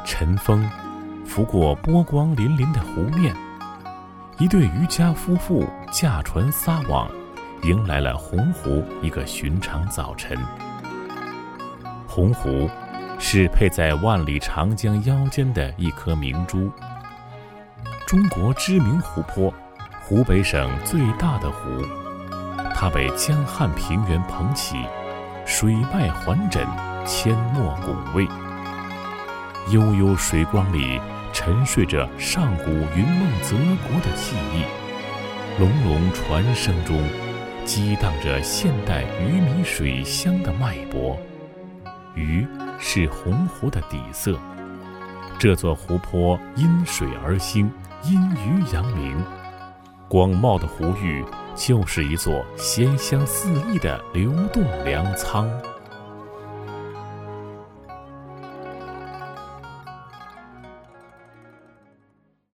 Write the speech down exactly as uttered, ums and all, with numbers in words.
晨风拂过波光粼粼的湖面，一对渔家夫妇驾船撒网，迎来了洪湖一个寻常早晨。洪湖是配在万里长江腰间的一颗明珠，中国知名湖泊，湖北省最大的湖。它被江汉平原捧起，水脉环枕，阡陌拱卫。悠悠水光里沉睡着上古云梦泽国的记忆，隆隆传声中激荡着现代鱼米水乡的脉搏。鱼是洪湖的底色，这座湖泊因水而兴，因鱼扬名。广袤的湖域就是一座鲜香四溢的流动粮仓。